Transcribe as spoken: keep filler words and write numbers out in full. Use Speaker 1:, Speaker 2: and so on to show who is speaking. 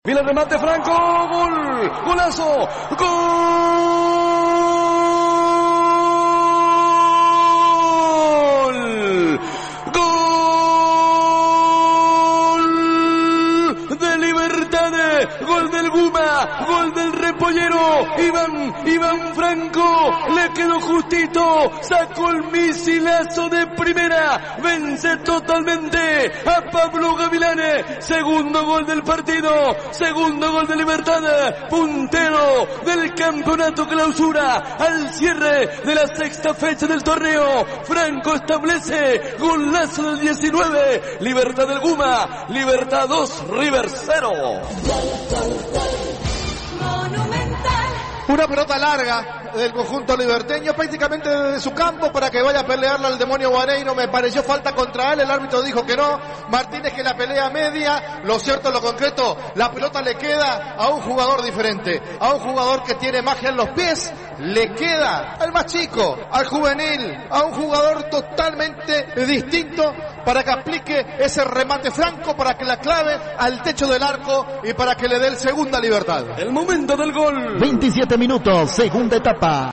Speaker 1: Mira el remate, Franco, gol, golazo, gol, gol de Libertad, gol del Guma, gol del Repollero, Iván, Iván Franco, le quedó justito, sacó el misilazo de primera, vence totalmente a Pablo Gavilán, segundo gol del partido, segundo gol de Libertad, puntero del campeonato clausura, al cierre de la sexta fecha del torneo, Franco establece golazo del diecinueve, Libertad del Guma, Libertad dos, River cero.
Speaker 2: Una pelota larga del conjunto liberteño, prácticamente desde su campo para que vaya a pelearla al demonio Guareiro. Me pareció falta contra él, el árbitro dijo que no. Martínez que la pelea media, lo cierto, lo concreto, la pelota le queda a un jugador diferente, a un jugador que tiene magia en los pies, le queda al más chico, al juvenil, a un jugador totalmente distinto para que aplique ese remate franco, para que la clave al techo del arco y para que le dé el segunda Libertad.
Speaker 1: El momento del gol.
Speaker 3: veintisiete minutos, segunda etapa.